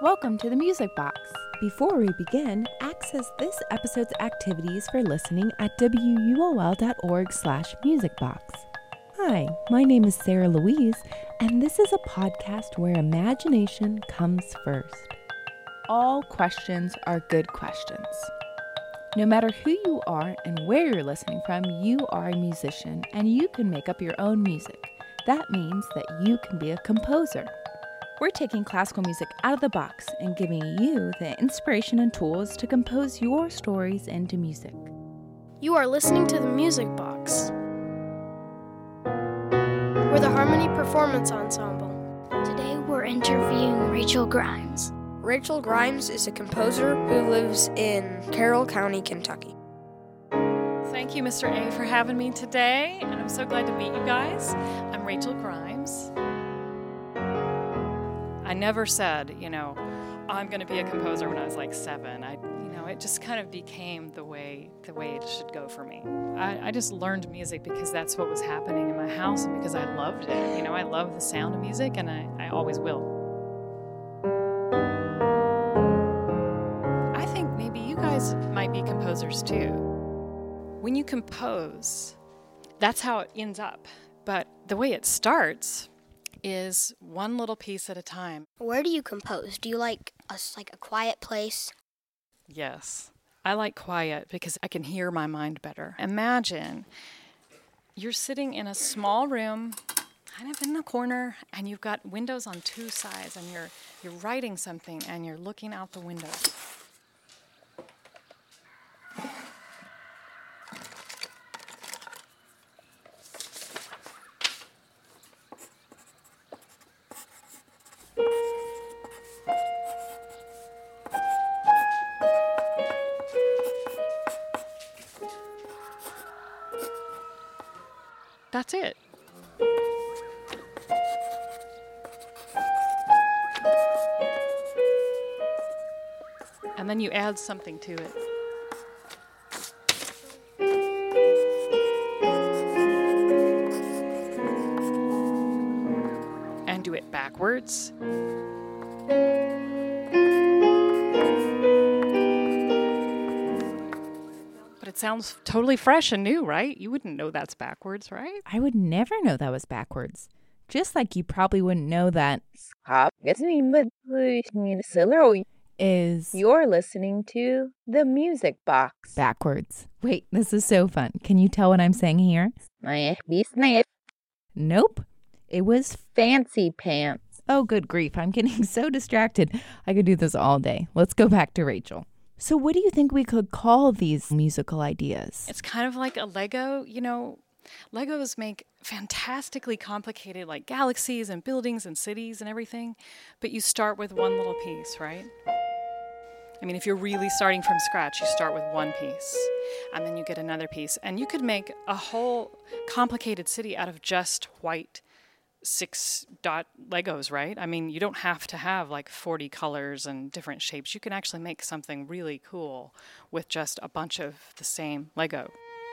Welcome to the Music Box. Before we begin, access this episode's activities for listening at wuol.org/musicbox. Hi, my name is Sarah Louise, and this is a podcast where imagination comes first. All questions are good questions. No matter who you are and where you're listening from, you are a musician and you can make up your own music. That means that you can be a composer. We're taking classical music out of the box and giving you the inspiration and tools to compose your stories into music. You are listening to the Music Box. We're the Harmony Performance Ensemble. Today we're interviewing Rachel Grimes. Rachel Grimes is a composer who lives in Carroll County, Kentucky. Thank you, Mr. A, for having me today, and I'm so glad to meet you guys. I'm Rachel Grimes. I never said, I'm going to be a composer when I was like 7. It just kind of became the way it should go for me. I just learned music because that's what was happening in my house and because I loved it. I love the sound of music, and I always will. I think maybe you guys might be composers too. When you compose, that's how it ends up. But the way it starts is one little piece at a time. Where do you compose? Do you like a quiet place? Yes, I like quiet because I can hear my mind better. Imagine you're sitting in a small room, kind of in the corner, and you've got windows on two sides, and you're writing something, and you're looking out the window. That's it. And then you add something to it. And do it backwards. It sounds totally fresh and new, right? You wouldn't know that's backwards, right? I would never know that was backwards. Just like you probably wouldn't know that is You're listening to the Music Box. backwards. Wait, this is so fun. Can you tell what I'm saying here? Nope. It was Fancy pants. Oh, good grief. I'm getting so distracted. I could do this all day. Let's go back to Rachel. So what do you think we could call these musical ideas? It's kind of like a Lego. Legos make fantastically complicated like galaxies and buildings and cities and everything, but you start with one little piece, right? I mean, if you're really starting from scratch, you start with one piece, and then you get another piece, and you could make a whole complicated city out of just white 6-dot Legos, right? I mean, you don't have to have like 40 colors and different shapes. You can actually make something really cool with just a bunch of the same Lego.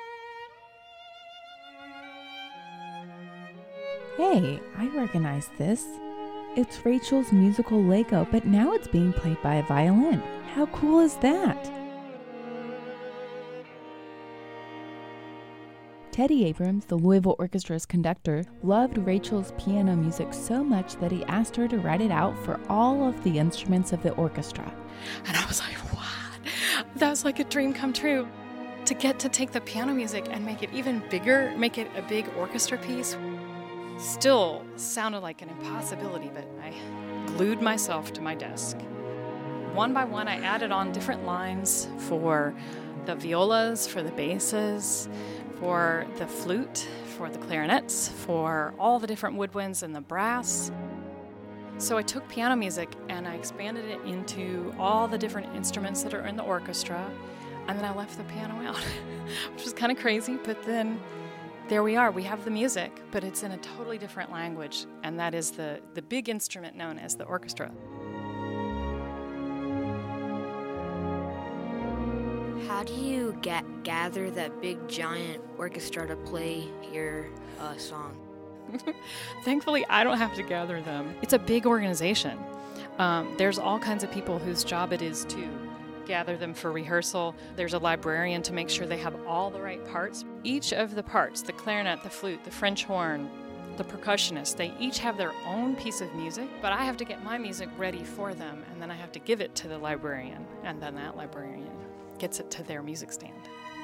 Hey, I recognize this. It's Rachel's musical Lego, but now it's being played by a violin. How cool is that? Teddy Abrams, the Louisville Orchestra's conductor, loved Rachel's piano music so much that he asked her to write it out for all of the instruments of the orchestra. And I was like, what? That was like a dream come true. To get to take the piano music and make it even bigger, make it a big orchestra piece, still sounded like an impossibility, but I glued myself to my desk. One by one, I added on different lines for the violas, for the basses, for the flute, for the clarinets, for all the different woodwinds and the brass. So I took piano music and I expanded it into all the different instruments that are in the orchestra, and then I left the piano out, which was kind of crazy, but then there we are. We have the music, but it's in a totally different language, and that is the big instrument known as the orchestra. How do you gather that big giant orchestra to play your song? Thankfully, I don't have to gather them. It's a big organization. There's all kinds of people whose job it is to gather them for rehearsal. There's a librarian to make sure they have all the right parts. Each of the parts, the clarinet, the flute, the French horn, the percussionist, they each have their own piece of music, but I have to get my music ready for them, and then I have to give it to the librarian, and then that librarian gets it to their music stand.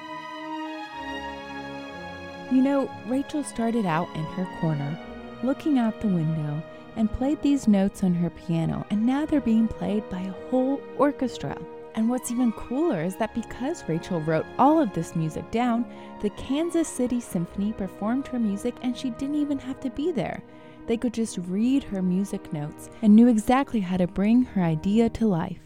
You know, Rachel started out in her corner, looking out the window, and played these notes on her piano, and now they're being played by a whole orchestra. And what's even cooler is that because Rachel wrote all of this music down, the Kansas City Symphony performed her music and she didn't even have to be there. They could just read her music notes and knew exactly how to bring her idea to life.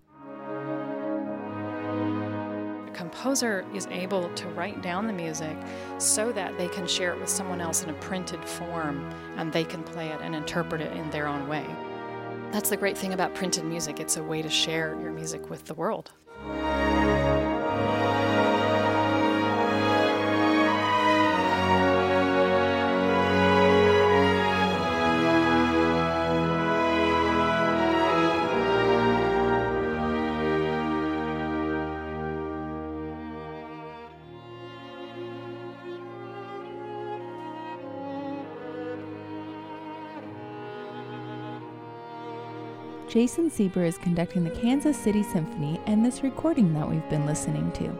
A composer is able to write down the music so that they can share it with someone else in a printed form, and they can play it and interpret it in their own way. That's the great thing about printed music. It's a way to share your music with the world. Jason Sieber is conducting the Kansas City Symphony and this recording that we've been listening to.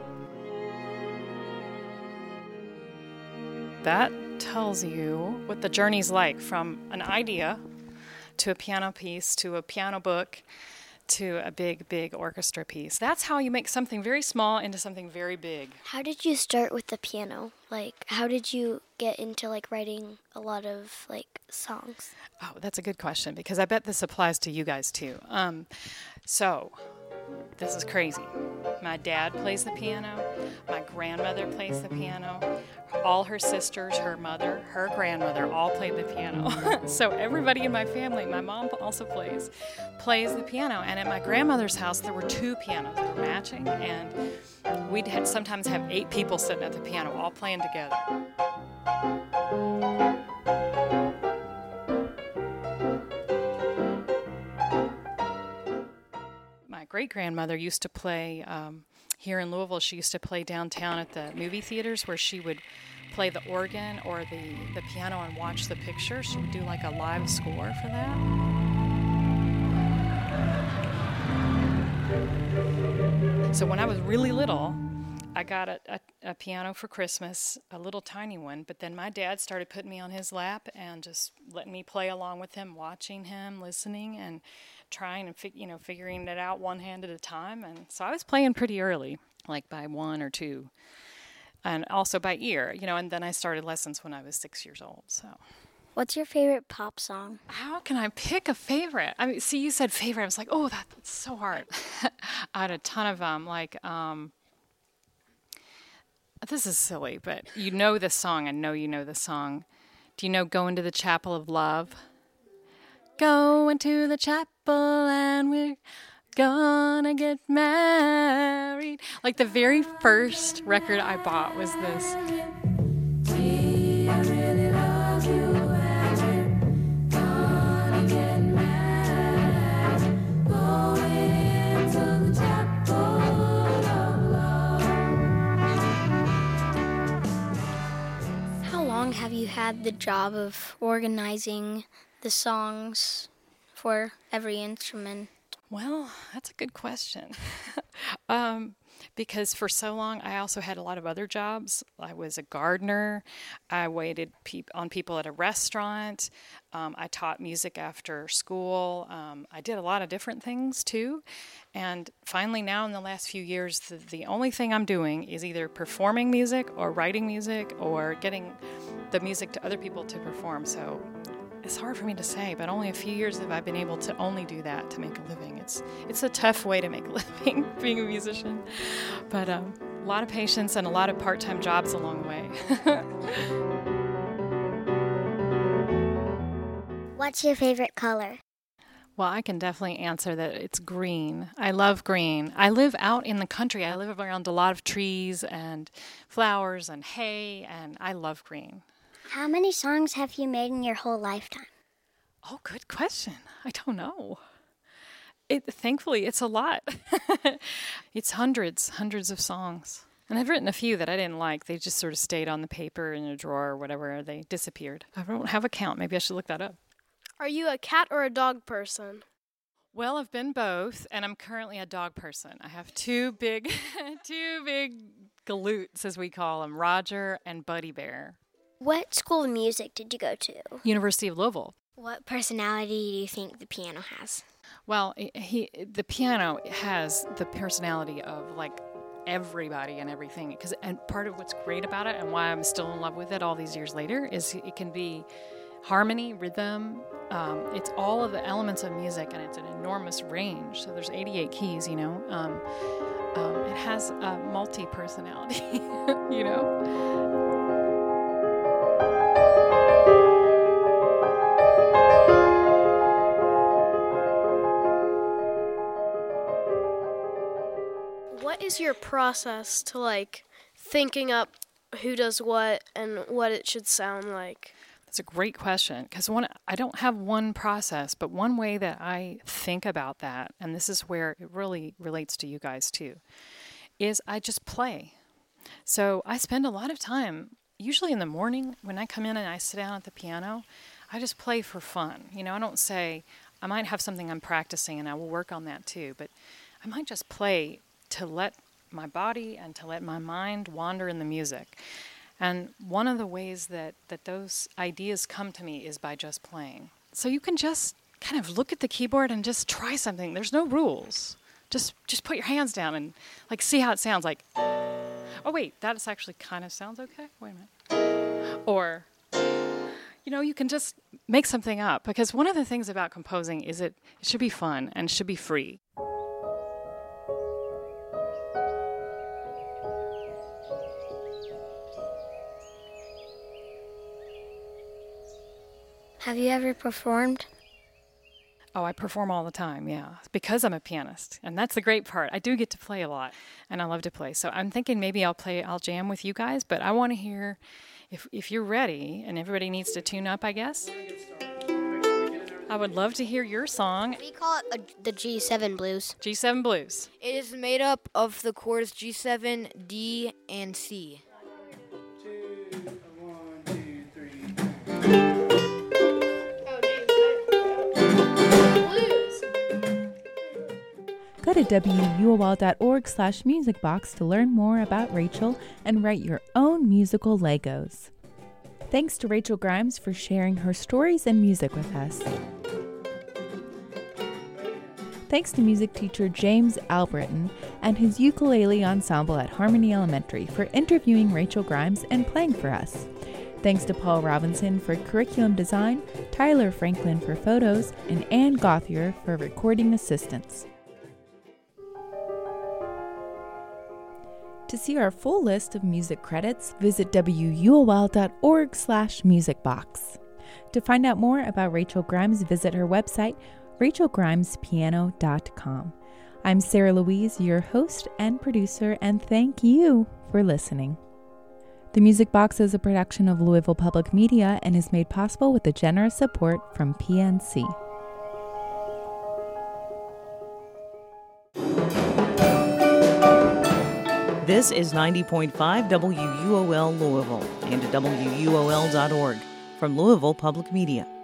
That tells you what the journey's like, from an idea to a piano piece to a piano book to a big, big orchestra piece. That's how you make something very small into something very big. How did you start with the piano? How did you get into, writing a lot of, songs? Oh, that's a good question, because I bet this applies to you guys, too. So, this is crazy. My dad plays the piano. My grandmother plays the piano. All her sisters, her mother, her grandmother all played the piano. So everybody in my family, my mom also plays the piano. And at my grandmother's house, there were two pianos that were matching. And we'd sometimes have 8 people sitting at the piano, all playing together. My great-grandmother used to play here in Louisville. She used to play downtown at the movie theaters, where she would play the organ or the piano and watch the picture. She would do a live score for that. So when I was really little, I got a piano for Christmas, a little tiny one, but then my dad started putting me on his lap and just letting me play along with him, watching him, listening, and trying and figuring it out one hand at a time. And so I was playing pretty early, by 1 or 2, and also by ear, and then I started lessons when I was 6 years old. So, What's your favorite pop song? how can I pick a favorite? I mean, see, you said favorite. I was like, oh, that's so hard. I had a ton of them, this is silly, but you know this song. I know you know this song. Do you know Go Into the Chapel of Love? Go into the chapel and we're gonna get married. The very first record I bought was this. How long have you had the job of organizing the songs for every instrument? Well, that's a good question. Because for so long, I also had a lot of other jobs. I was a gardener. I waited on people at a restaurant. I taught music after school. I did a lot of different things, too. And finally, now in the last few years, the only thing I'm doing is either performing music or writing music or getting the music to other people to perform. So it's hard for me to say, but only a few years have I been able to only do that to make a living. It's a tough way to make a living, being a musician, but a lot of patience and a lot of part-time jobs along the way. What's your favorite color? Well, I can definitely answer that it's green. I love green. I live out in the country. I live around a lot of trees and flowers and hay, and I love green. How many songs have you made in your whole lifetime? Oh, good question. I don't know. Thankfully, it's a lot. It's hundreds of songs. And I've written a few that I didn't like. They just sort of stayed on the paper in a drawer or whatever. They disappeared. I don't have a count. Maybe I should look that up. Are you a cat or a dog person? Well, I've been both, and I'm currently a dog person. I have two big galoots, as we call them, Roger and Buddy Bear. What school of music did you go to? University of Louisville. What personality do you think the piano has? Well, the piano has the personality of like everybody and everything. And part of what's great about it and why I'm still in love with it all these years later is it can be harmony, rhythm. It's all of the elements of music, and it's an enormous range. So there's 88 keys, you know. It has a multi-personality, you know. What is your process to like thinking up who does what and what it should sound like? That's a great question, because I don't have one process, but one way that I think about that, and this is where it really relates to you guys too, is I just play. So I spend a lot of time, usually in the morning when I come in and I sit down at the piano, I just play for fun. You know, I don't say, I might have something I'm practicing and I will work on that too, but I might just play to let my body and to let my mind wander in the music. And one of the ways that those ideas come to me is by just playing. So you can just kind of look at the keyboard and just try something. There's no rules. Just put your hands down and like see how it sounds. Like, oh wait, that actually kind of sounds okay. Wait a minute. Or, you know, you can just make something up, because one of the things about composing is it should be fun and should be free. Have you ever performed? Oh, I perform all the time, yeah, because I'm a pianist. And that's the great part. I do get to play a lot, and I love to play. So I'm thinking maybe I'll jam with you guys, but I want to hear, if you're ready, and everybody needs to tune up, I guess. I would love to hear your song. We call it the G7 Blues. G7 Blues. It is made up of the chords G7, D, and C. Go to wuol.org/musicbox to learn more about Rachel and write your own musical Legos. Thanks to Rachel Grimes for sharing her stories and music with us. Thanks to music teacher James Albritton and his ukulele ensemble at Harmony Elementary for interviewing Rachel Grimes and playing for us. Thanks to Paul Robinson for curriculum design, Tyler Franklin for photos, and Ann Gothier for recording assistance. To see our full list of music credits, visit wuol.org/musicbox. To find out more about Rachel Grimes, visit her website, rachelgrimespiano.com. I'm Sarah Louise, your host and producer, and thank you for listening. The Music Box is a production of Louisville Public Media and is made possible with the generous support from PNC. This is 90.5 WUOL Louisville and WUOL.org from Louisville Public Media.